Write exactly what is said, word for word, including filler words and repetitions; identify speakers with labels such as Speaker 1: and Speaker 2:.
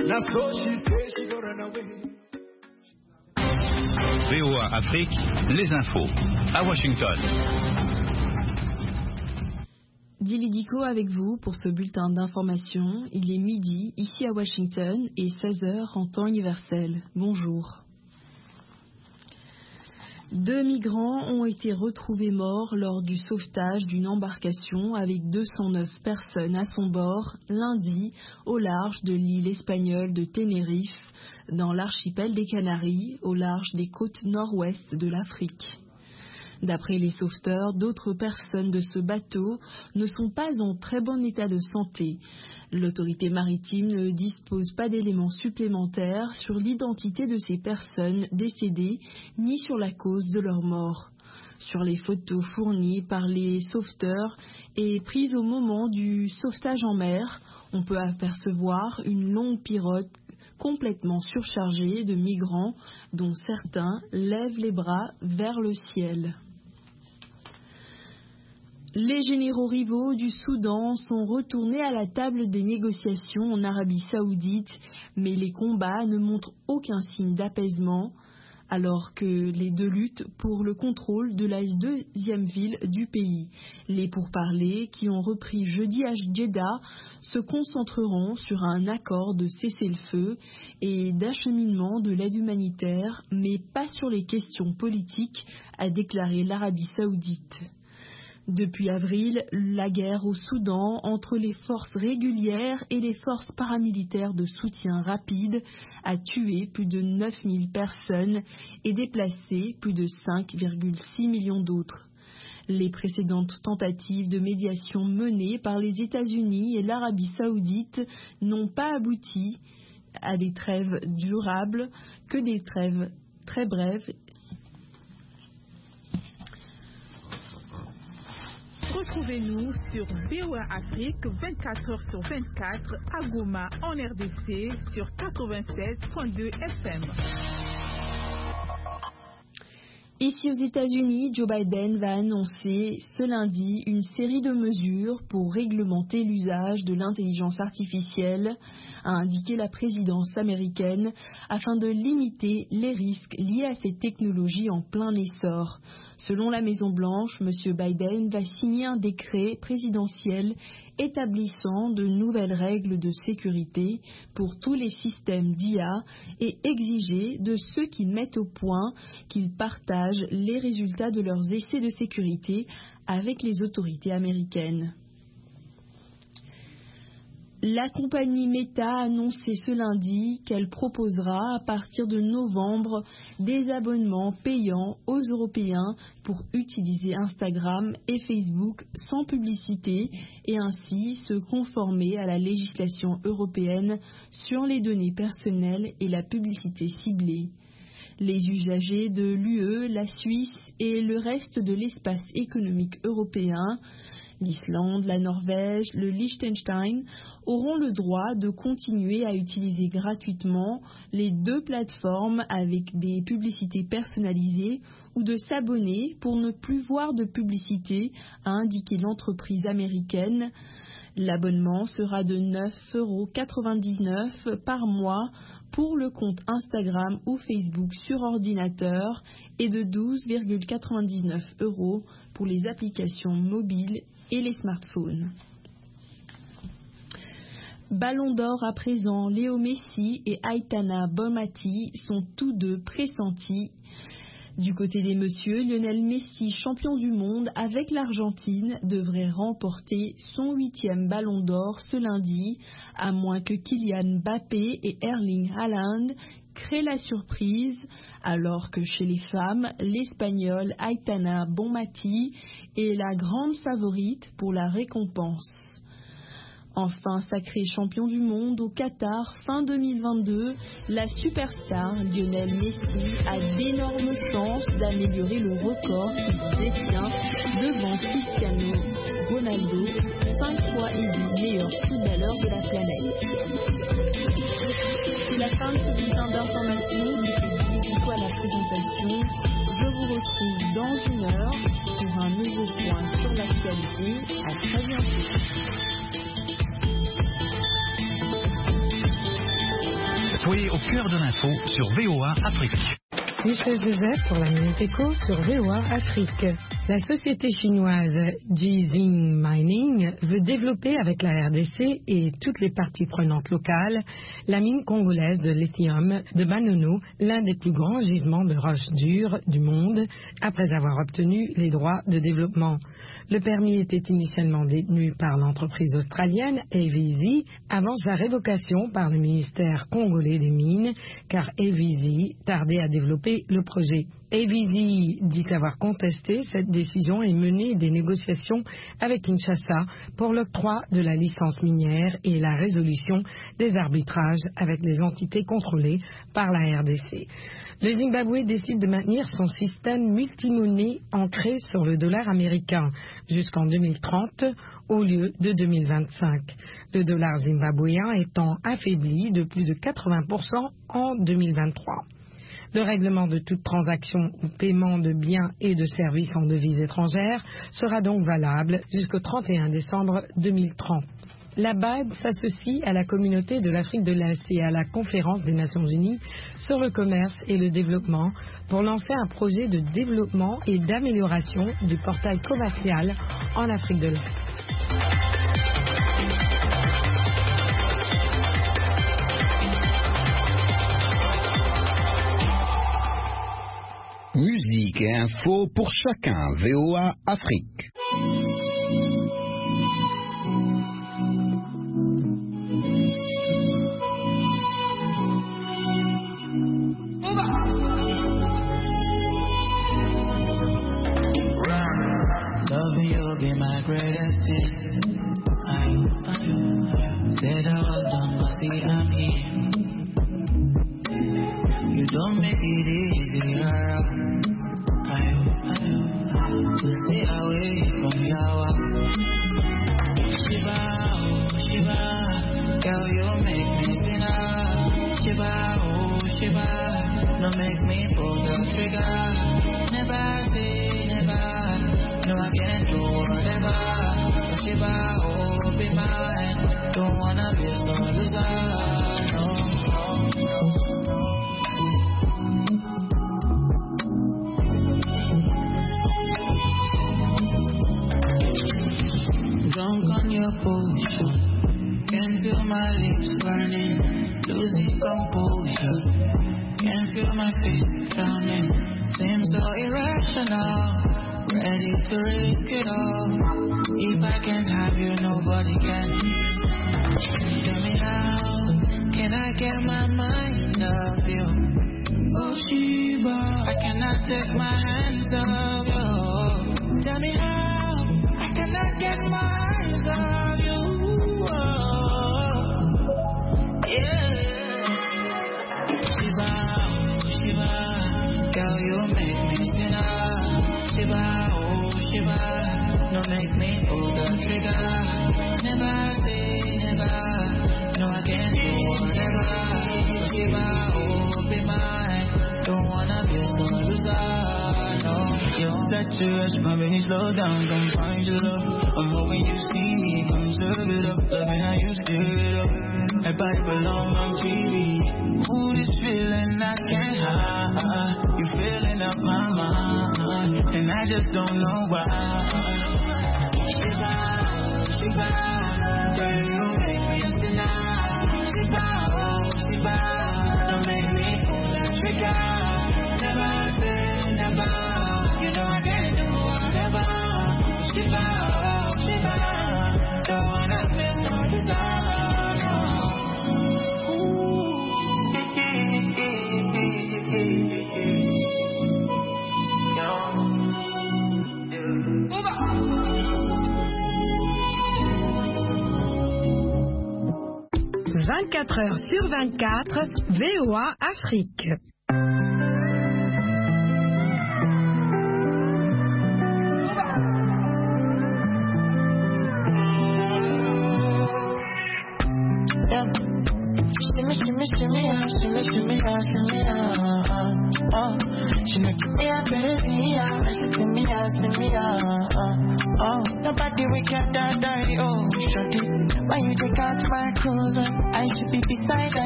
Speaker 1: V O A Afrique, les infos, à Washington.
Speaker 2: Dili Diko avec vous pour ce bulletin d'information. Il est midi ici à Washington et seize heures en temps universel. Bonjour. Deux migrants ont été retrouvés morts lors du sauvetage d'une embarcation avec deux cent neuf personnes à son bord lundi au large de l'île espagnole de Tenerife, dans l'archipel des Canaries, au large des côtes nord-ouest de l'Afrique. D'après les sauveteurs, d'autres personnes de ce bateau ne sont pas en très bon état de santé. L'autorité maritime ne dispose pas d'éléments supplémentaires sur l'identité de ces personnes décédées ni sur la cause de leur mort. Sur les photos fournies par les sauveteurs et prises au moment du sauvetage en mer, on peut apercevoir une longue pirogue complètement surchargée de migrants dont certains lèvent les bras vers le ciel. Les généraux rivaux du Soudan sont retournés à la table des négociations en Arabie Saoudite, mais les combats ne montrent aucun signe d'apaisement, alors que les deux luttent pour le contrôle de la deuxième ville du pays. Les pourparlers, qui ont repris jeudi à Jeddah, se concentreront sur un accord de cessez-le-feu et d'acheminement de l'aide humanitaire, mais pas sur les questions politiques, a déclaré l'Arabie Saoudite. Depuis avril, la guerre au Soudan entre les forces régulières et les forces paramilitaires de soutien rapide a tué plus de neuf mille personnes et déplacé plus de cinq virgule six millions d'autres. Les précédentes tentatives de médiation menées par les États-Unis et l'Arabie Saoudite n'ont pas abouti à des trêves durables, que des trêves très brèves.
Speaker 3: Retrouvez-nous sur V O A Afrique vingt-quatre heures sur vingt-quatre à Goma en R D C sur quatre-vingt-seize virgule deux F M.
Speaker 2: Ici aux États-Unis, Joe Biden va annoncer ce lundi une série de mesures pour réglementer l'usage de l'intelligence artificielle, a indiqué la présidence américaine, afin de limiter les risques liés à ces technologies en plein essor. Selon la Maison-Blanche, M. Biden va signer un décret présidentiel établissant de nouvelles règles de sécurité pour tous les systèmes d'I A et exiger de ceux qui mettent au point qu'ils partagent les résultats de leurs essais de sécurité avec les autorités américaines. La compagnie Meta a annoncé ce lundi qu'elle proposera à partir de novembre des abonnements payants aux Européens pour utiliser Instagram et Facebook sans publicité et ainsi se conformer à la législation européenne sur les données personnelles et la publicité ciblée. Les usagers de l'U E, la Suisse et le reste de l'espace économique européen, l'Islande, la Norvège, le Liechtenstein, auront le droit de continuer à utiliser gratuitement les deux plateformes avec des publicités personnalisées ou de s'abonner pour ne plus voir de publicité, a indiqué l'entreprise américaine. L'abonnement sera de neuf virgule quatre-vingt-dix-neuf euros par mois pour le compte Instagram ou Facebook sur ordinateur et de douze virgule quatre-vingt-dix-neuf euros pour les applications mobiles et les smartphones. Ballon d'or à présent, Léo Messi et Aitana Bonmati sont tous deux pressentis. Du côté des messieurs, Lionel Messi, champion du monde avec l'Argentine, devrait remporter son huitième ballon d'or ce lundi, à moins que Kylian Mbappé et Erling Haaland créent la surprise, alors que chez les femmes, l'Espagnole Aitana Bonmati est la grande favorite pour la récompense. Enfin sacré champion du monde au Qatar fin deux mille vingt-deux, la superstar Lionel Messi a d'énormes chances d'améliorer le record qu'il détient devant Cristiano Ronaldo, cinq fois élu meilleur footballeur de la planète. C'est la fin de ce bulletin d'information. C'était Dili à la présentation. Je vous retrouve dans une heure pour un nouveau point sur l'actualité. À très bientôt.
Speaker 1: Soyez au cœur de l'info sur V O A Afrique.
Speaker 4: Michel Joseph pour la Minute Éco sur V O A Afrique. La société chinoise Jizheng Mining veut développer avec la R D C et toutes les parties prenantes locales la mine congolaise de lithium de Banono, l'un des plus grands gisements de roches dures du monde, après avoir obtenu les droits de développement. Le permis était initialement détenu par l'entreprise australienne A V Z avant sa révocation par le ministère congolais des Mines, car A V Z tardait à développer le projet. A V Z dit avoir contesté cette décision et mené des négociations avec Kinshasa pour l'octroi de la licence minière et la résolution des arbitrages avec les entités contrôlées par la R D C. Le Zimbabwe décide de maintenir son système multimonnaie ancré sur le dollar américain jusqu'en deux mille trente au lieu de deux mille vingt-cinq. Le dollar zimbabwéen étant affaibli de plus de quatre-vingts pour cent en deux mille vingt-trois. Le règlement de toute transaction ou paiement de biens et de services en devises étrangères sera donc valable jusqu'au trente et un décembre deux mille trente. La B A D s'associe à la communauté de l'Afrique de l'Est et à la conférence des Nations Unies sur le commerce et le développement pour lancer un projet de développement et d'amélioration du portail commercial en Afrique de l'Est.
Speaker 5: Musique et info pour chacun. V O A Afrique.
Speaker 6: Loving you be my greatest sin. I, I said I was done, but see I'm here. You don't make it easier. I, I, to stay away from Yawa. Shiba, oh Shiba, girl you make me sinner. Shiba, oh Shiba, no make me pull the trigger. Never say never. No, I can't do whatever. Shiba, oh, be mine. Don't wanna be so loser. No, drunk on your potion. Can feel my lips burning. Losing composure. Can feel my face drowning. Seems so irrational. Ready to risk it all. If I can't have you, nobody can. Tell me how can I get my mind off you? Oh Shiba, I cannot take my hands off you. Tell me how I cannot get my eyes off you. Oh, yeah. Shiba, Shiba, girl you make me sinner. Shiba, oh Shiba, no make me pull the trigger. Never say never, no I can't do whatever. Shiba, oh be mine, don't wanna be so loser, no. You're treacherous, my baby slow down, come find your love. I'm hoping you see me, come serve it up, loving how you stir it up. I pipe along on T V. Ooh, this feeling I can't hide. You filling up my mind, and I just don't know why. Shiba, Shiba, girl, you make me up tonight. Shiba, oh Shiba, don't make me pull the trigger. Never say never, you know I can't do whatever. Shiba, oh Shiba, don't wanna feel no desire.
Speaker 4: vingt-quatre heures sur vingt-quatre, V O A Afrique.
Speaker 6: Shimmy, shimmy, shimmy, ah, shimmy, shimmy, ah, shimmy, ah, ah, ah. She make me a baby, ah, she give me a, shimmy, ah, ah, ah. Nobody we can die, die, oh, shorty. Why you take out my clothes when I should be beside her?